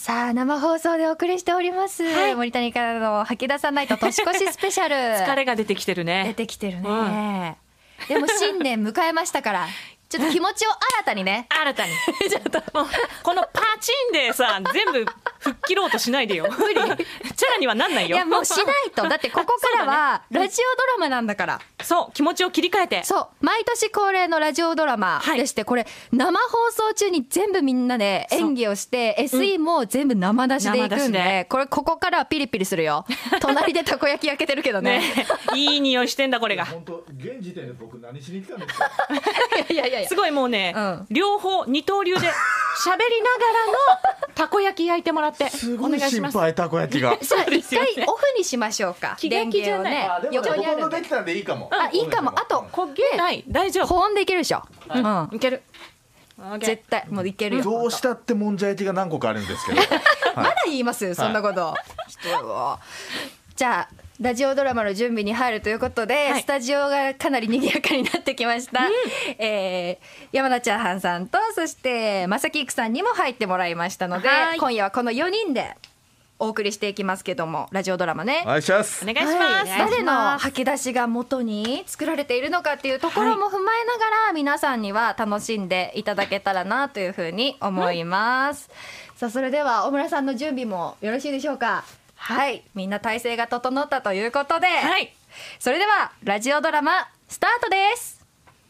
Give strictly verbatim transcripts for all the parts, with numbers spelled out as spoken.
さあ生放送でお送りしております、はい、森谷からの吐き出さないと年越しスペシャル疲れが出てきてるね出てきてるね、うん、でも新年迎えましたからちょっと気持ちを新たにね新たにちょっともうこのパチンでさ全部吹っ切ろうとしないでよ無理チャラにはなんないよ。 いやもうしないとだってここからはラジオドラマなんだから。 そう気持ちを切り替えてそう毎年恒例のラジオドラマでして、はい、これ生放送中に全部みんなで演技をして エスイー も全部生出しでいくんで、でこれここからはピリピリするよ隣でたこ焼き焼けてるけど ね, ねいい匂いしてんだこれが。 本当現時点で僕何しに来たんですかいやいやいやすごいもうね、うん、両方二刀流で喋りながらのたこ焼き焼いてもらってすごい心配たこ焼きがじゃあ一回オフにしましょうか。 気が気じゃない、 ね、 あでもねほとんどできたんでいいかも。 あいいかも。あと焦げない大丈夫保温でいけるでしょ、 はい、うん、いける絶対もういけるよ。 どうしたってもんじゃ焼きが何個かあるんですけど、はい、 まだ言いますそんなこと、はい、じゃあラジオドラマの準備に入るということで、はい、スタジオがかなり賑やかになってきました、うんえー、山田チャーハンさんとそして正木育さんにも入ってもらいましたので、今夜はこのよにんでお送りしていきますけども、ラジオドラマねお願いします。 お願いします、 はい、誰の吐き出しが元に作られているのかっていうところも踏まえながら、はい、皆さんには楽しんでいただけたらなというふうに思います、うん、さあそれでは小村さんの準備もよろしいでしょうか。はい、みんな体制が整ったということで、はい、それではラジオドラマスタートです。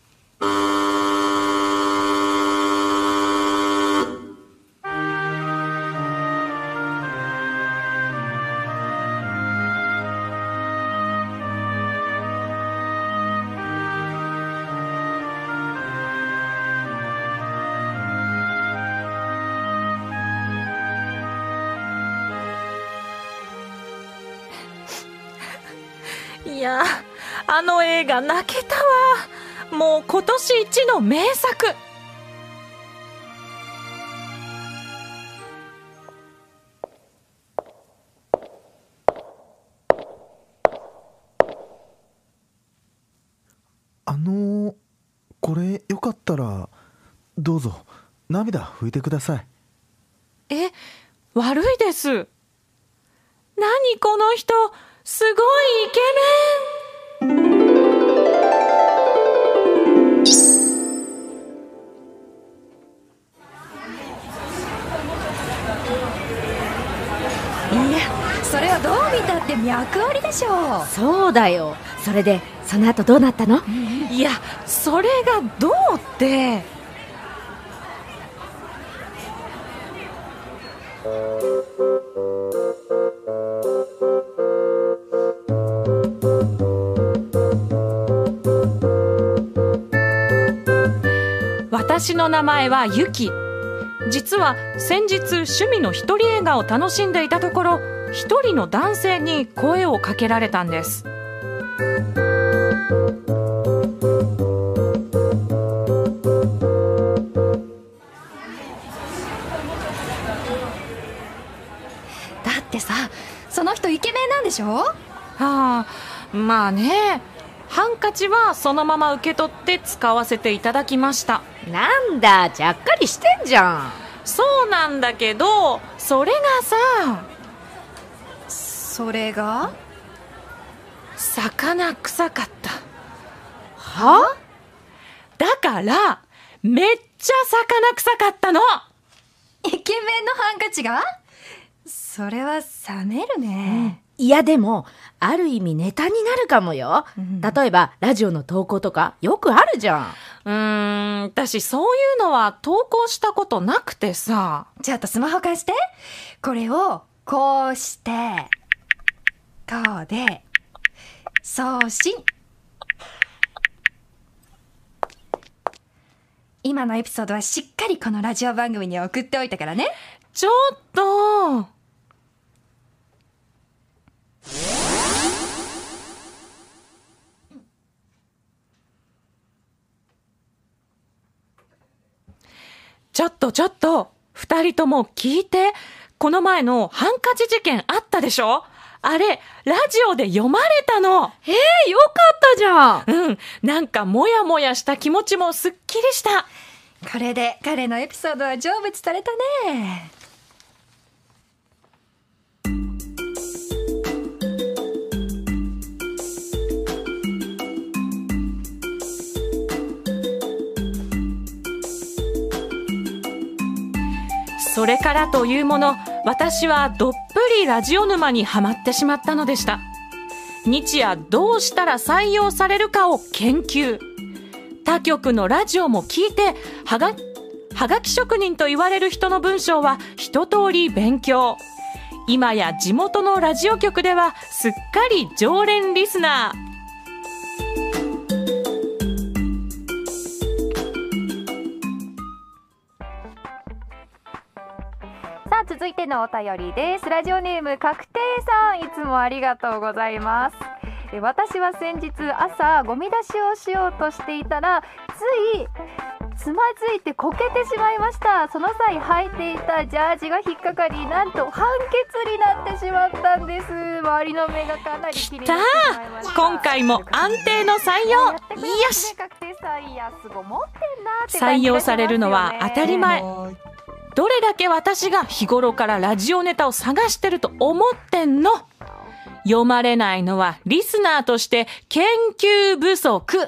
いやあの映画泣けたわ。もう今年一の名作。 あのー、これよかったらどうぞ涙拭いてください。 え悪いです。何この人すごいイケメン。 いやそれはどう見たって脈ありでしょう。 そうだよ。それでその後どうなったの？ いやそれがどうって私の名前はユキ。実は先日趣味の一人映画を楽しんでいたところ、一人の男性に声をかけられたんです。 だってさその人イケメンなんでしょ。はあまあね。ハンカチはそのまま受け取って使わせていただきました。 なんだちゃっかりしてんじゃん。 そうなんだけどそれがさそれが魚臭かった。 は？ だからめっちゃ魚臭かったの。 イケメンのハンカチが？それは冷めるね、 うん、いやでもある意味ネタになるかもよ、うん、例えばラジオの投稿とかよくあるじゃん。 うーん私そういうのは投稿したことなくてさ。 ちょっとスマホ貸して。これをこうしてこうで送信。今のエピソードはしっかりこのラジオ番組に送っておいたからね。 ちょっとちょっとちょっと二人とも聞いて。この前のハンカチ事件あったでしょ。あれラジオで読まれたの。 えー、よかったじゃん。うんなんかモヤモヤした気持ちもすっきりした。 これで彼のエピソードは成仏されたね。 それからというもの、私はどっぷりラジオ沼にはまってしまったのでした。日夜どうしたら採用されるかを研究。他局のラジオも聞いて、はが、はがき職人と言われる人の文章は一通り勉強。今や地元のラジオ局ではすっかり常連リスナー。 さあ続いてのお便りです。ラジオネーム確定さん、いつもありがとうございます。え私は先日朝ゴミ出しをしようとしていたら、ついつまずいてこけてしまいました。その際履いていたジャージが引っかかり、なんと判決になってしまったんです。周りの目がかなり気になってしまいました。 今回も安定の採用。よし、 確定さん、いやすごい持ってんなって採用されるのは当たり前。どれだけ私が日頃からラジオネタを探してると思ってんの。読まれないのはリスナーとして研究不足。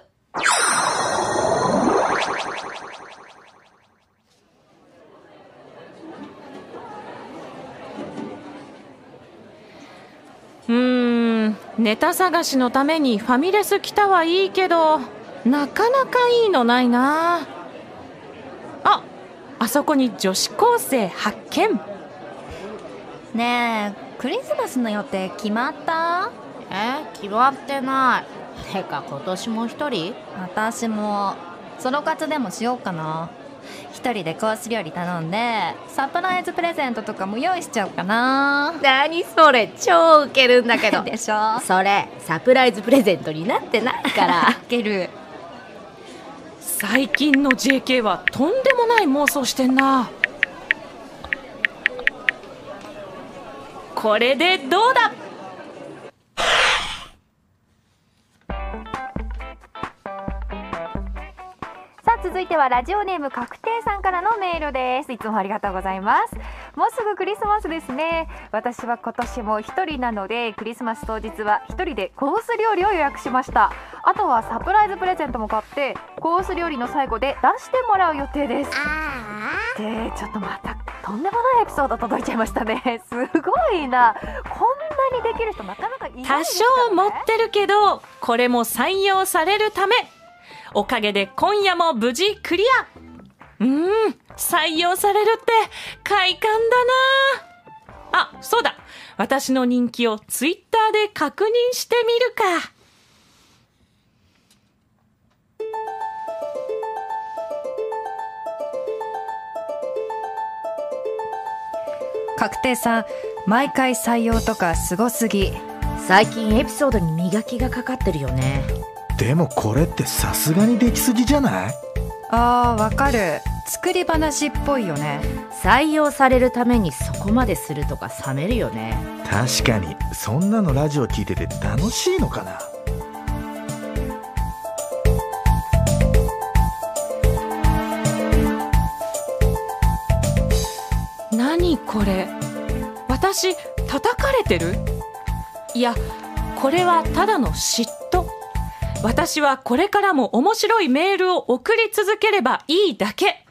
うーん、ネタ探しのためにファミレス来たはいいけど、なかなかいいのないな。あ、あそこに女子高生発見。 ねえ、クリスマスの予定決まった？ え、決まってない。てか今年も一人？ 私もソロ活でもしようかな。一人でコース料理頼んでサプライズプレゼントとかも用意しちゃおうかな。 何それ、超ウケるんだけどでしょ。 それサプライズプレゼントになってないからウケる。 最近の ジェーケー はとんでもない妄想してんな。これでどうだ。 さあ続いてはラジオネーム確定さんからのメールです。いつもありがとうございます。もうすぐクリスマスですね。私は今年も一人なので、クリスマス当日は一人でコース料理を予約しました。あとはサプライズプレゼントも買ってコース料理の最後で出してもらう予定です。で、ちょっとまたとんでもないエピソード届いちゃいましたね。すごいな。こんなにできる人なかなかいないですからね。 多少持ってるけど、これも採用されるため、おかげで今夜も無事クリア。うーん、採用されるって快感だな。あ、そうだ、私の人気をツイッターで確認してみるか。 確定さん、毎回採用とかすごすぎ。 最近エピソードに磨きがかかってるよね。 でもこれってさすがにできすぎじゃない？ あー、わかる。作り話っぽいよね。 採用されるためにそこまでするとか冷めるよね。 確かに、そんなのラジオ聞いてて楽しいのかな。 何これ、私叩かれてる？いや、これはただの嫉妬。私はこれからも面白いメールを送り続ければいいだけ。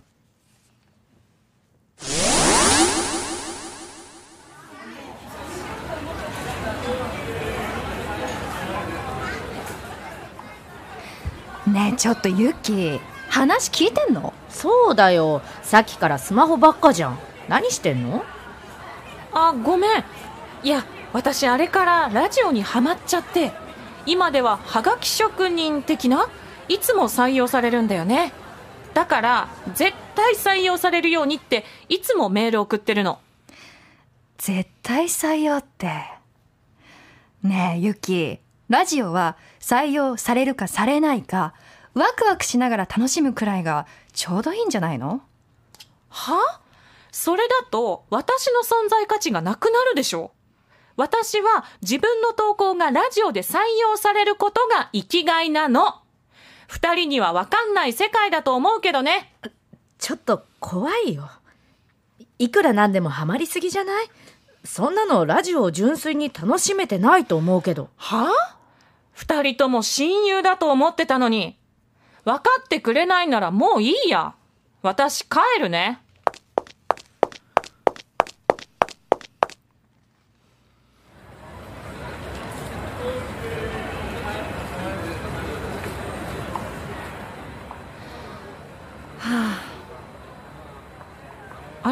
ねえ、ちょっとユキ、話聞いてんの？ そうだよ、さっきからスマホばっかじゃん。何してんの？ あ、ごめん。いや、私あれからラジオにハマっちゃって、今でははがき職人的ないつも採用されるんだよね。だから絶対採用されるようにっていつもメール送ってるの。 絶対採用って。ねえユキ、ラジオは採用されるかされないかワクワクしながら楽しむくらいがちょうどいいんじゃないの？ は？それだと私の存在価値がなくなるでしょ。私は自分の投稿がラジオで採用されることが生きがいなの。二人には分かんない世界だと思うけどね。 ちょっと怖いよ。いくらなんでもハマりすぎじゃない？そんなのラジオを純粋に楽しめてないと思うけど。 は？二人とも親友だと思ってたのに。分かってくれないならもういいや。私帰るね。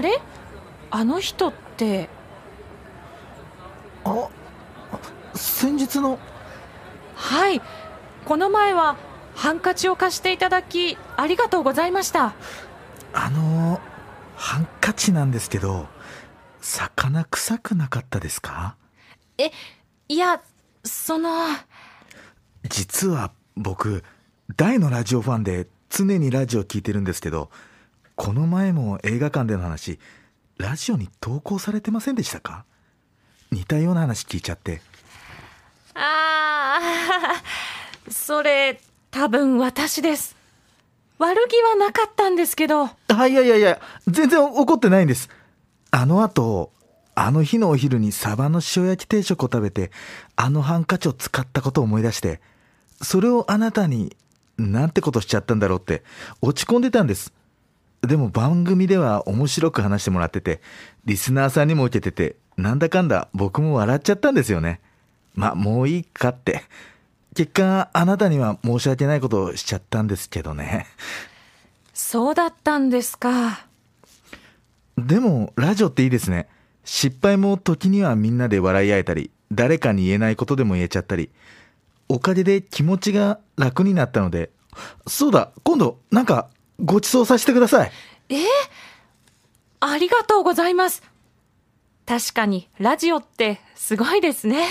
あれ、あの人って。 あ、先日の。 はい、この前はハンカチを貸していただきありがとうございました。 あのハンカチなんですけど、魚臭くなかったですか？ え、いや、その実は僕大のラジオファンで常にラジオ聞いてるんですけど、この前も映画館での話ラジオに投稿されてませんでしたか？似たような話聞いちゃって。 ああ、それ多分私です。悪気はなかったんですけど。 あ、いやいやいや、全然怒ってないんです。あの後、あの日のお昼にサバの塩焼き定食を食べて、あのハンカチを使ったことを思い出して、それをあなたになんてことしちゃったんだろうって落ち込んでたんです。でも番組では面白く話してもらってて、リスナーさんにも受けてて、なんだかんだ僕も笑っちゃったんですよね。まあもういいかって。結果あなたには申し訳ないことをしちゃったんですけどね。 そうだったんですか。 でもラジオっていいですね。失敗も時にはみんなで笑い合えたり、誰かに言えないことでも言えちゃったり、おかげで気持ちが楽になったので。そうだ、今度なんかご馳走させてください。 えー、ありがとうございます。確かにラジオってすごいですね。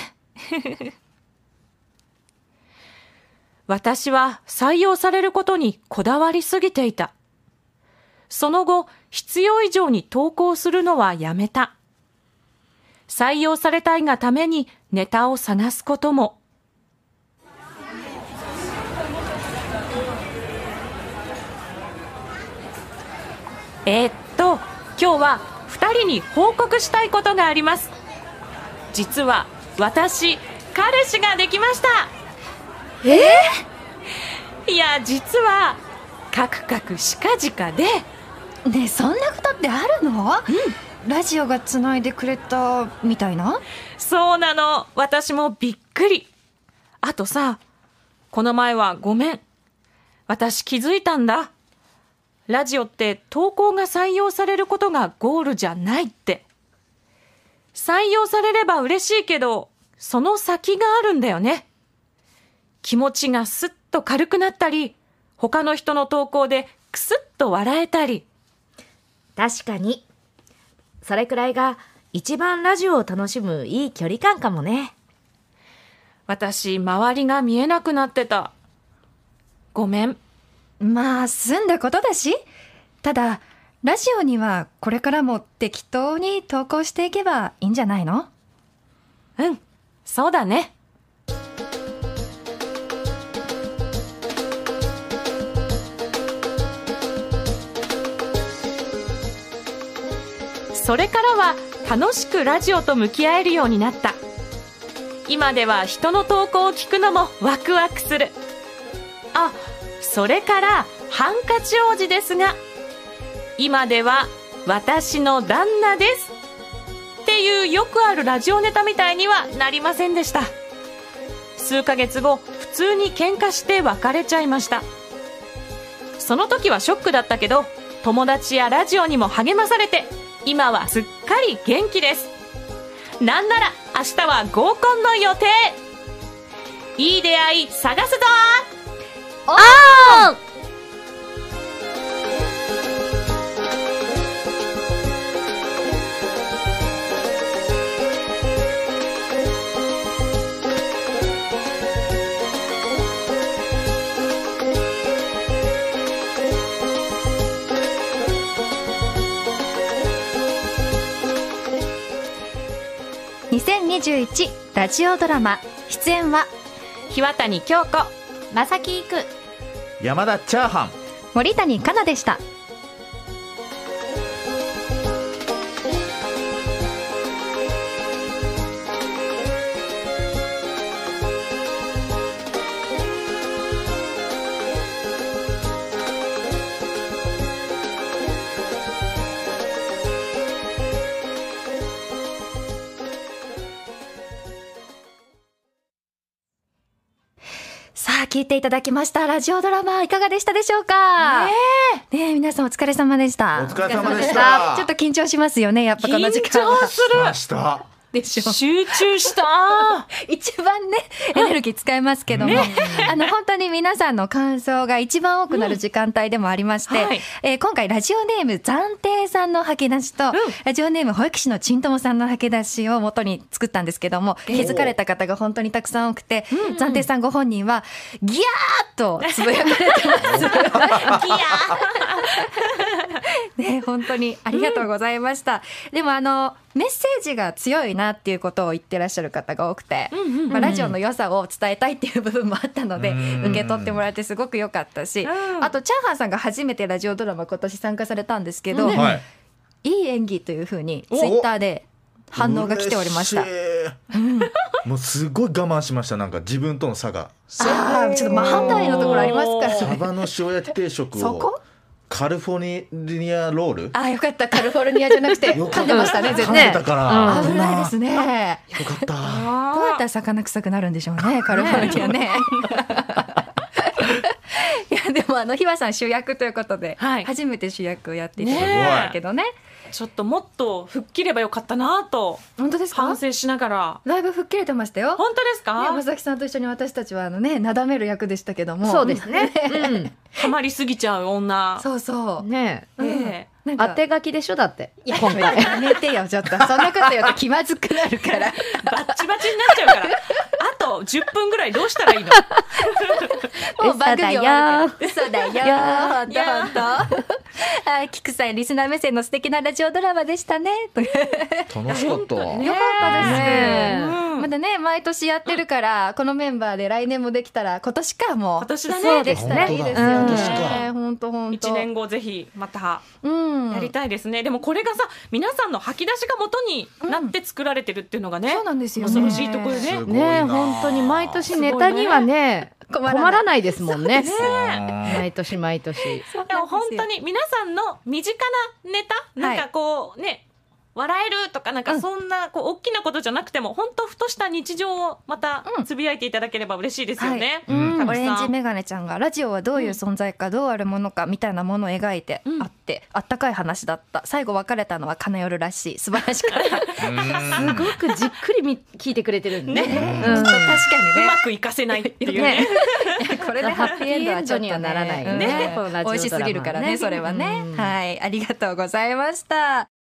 私は採用されることにこだわりすぎていた。その後、必要以上に投稿するのはやめた。採用されたいがためにネタを探すことも。えー、っと、今日はふたりに報告したいことがあります。実は私、彼氏ができました。 えー、いや、実はカクカクしかじかで。 ねえ、そんなことってあるの？うん、ラジオがつないでくれたみたいな？ そうなの、私もびっくり。あとさ、この前はごめん。私気づいたんだ。ラジオって投稿が採用されることがゴールじゃないって。採用されれば嬉しいけど、その先があるんだよね。気持ちがスッと軽くなったり、他の人の投稿でクスッと笑えたり。 確かに。それくらいが一番ラジオを楽しむいい距離感かもね。 私、周りが見えなくなってた。ごめん。 まあ済んだことだし。ただラジオにはこれからも適当に投稿していけばいいんじゃないの？ うん、そうだね。それからは楽しくラジオと向き合えるようになった。今では人の投稿を聞くのもワクワクする。あ、それからハンカチ王子ですが、今では私の旦那ですっていうよくあるラジオネタみたいにはなりませんでした。数ヶ月後、普通に喧嘩して別れちゃいました。その時はショックだったけど、友達やラジオにも励まされて、今はすっかり元気です。なんなら明日は合コンの予定。いい出会い探すぞー。 おー！にせんにじゅういちラジオドラマ、出演は日渡京子、 正木育、 山田チャーハン、 森谷香奈でした。さあ聞いていただきましたラジオドラマいかがでしたでしょうか。ねえ、ねえ皆さんお疲れ様でした。 お疲れ様でした。 ちょっと緊張しますよね、やっぱこの時間は。 緊張する。 しましたでしょ。 集中した一番ねエネルギー使えますけども、あの本当に皆さんの感想が一番多くなる時間帯でもありまして、 うんはい、 えー、今回ラジオネーム暫定さんの吐き出しと、うん、ラジオネーム保育士のちんともさんの吐き出しを元に作ったんですけども、気づかれた方が本当にたくさん多くて、うんうん、暫定さんご本人はギャーッとつぶやかれてますギャーね、本当にありがとうございました、うん、でもあのメッセージが強いなっていうことを言ってらっしゃる方が多くて、うんうんうん、まあ、ラジオの良さを伝えたいっていう部分もあったので、受け取ってもらえてすごく良かったし、あとチャーハンさんが初めてラジオドラマ今年参加されたんですけど、うん、はい、いい演技というふうにツイッターで反応が来ておりました。うん、 もうすごい我慢しました。なんか自分との差が、 あー、ちょっと真反対のところありますからね。 サバの塩焼き定食を、そこカリフォルニアロール、 あ、よかった、カリフォルニアじゃなくて噛んでましたね、絶対噛んでたから、 うん、危ないですね。よかった。どうやったら魚臭くなるんでしょうね、カリフォルニアね。いやでもあのひわさん主役ということで、はい、初めて主役をやっていただきましたけどね。 ちょっともっと吹っ切ればよかったなと本当ですか。 反省しながら。 だいぶ吹っ切れてましたよ。 本当ですか。 山崎さんと一緒に私たちはあのねなだめる役でしたけども。 そうですね、うん、 ハマりすぎちゃう女。 そうそうねえ、 ええ、当て書きでしょだって。 いや今回やめてよちょっとそんなこと言うと気まずくなるからバッチバチになっちゃうからあとじゅっぷんぐらいどうしたらいいの。 もう番組終わるから嘘だよ本当本当。はい、キクさんリスナー目線の素敵なラジオドラマでしたね。 楽しかった。よかったですね、うん、まだね毎年やってるからこのメンバーで来年もできたら今年かも今年だね。 そうでしたらいいですよね。 本当本当。 いちねんごぜひまたやりたいですね、うん、でもこれがさ皆さんの吐き出しが元になって作られてるっていうのがね、うん、 そうなんですよね。 恐ろしいところね。 ね、本当に毎年ネタにはね困らないですもんね。毎年毎年。 でも本当に皆さんの身近なネタ、なんかこうね、笑えるとかなんかそんなこう大きなことじゃなくても、本当ふとした日常をまたつぶやいていただければ嬉しいですよね。 はい、うん、オレンジメガネちゃんがラジオはどういう存在か、どうあるものかみたいなものを描いてあって、うん、あったかい話だった。最後別れたのは金夜らしい。素晴らしかった。 すごくじっくり聞いてくれてるんで、ね、 ね、うん、確かにね、 うまくいかせないっていうね。 これでハッピーエンドはちょっとにはならないよね。美味しすぎるからね、それはね。はい、ありがとうございました。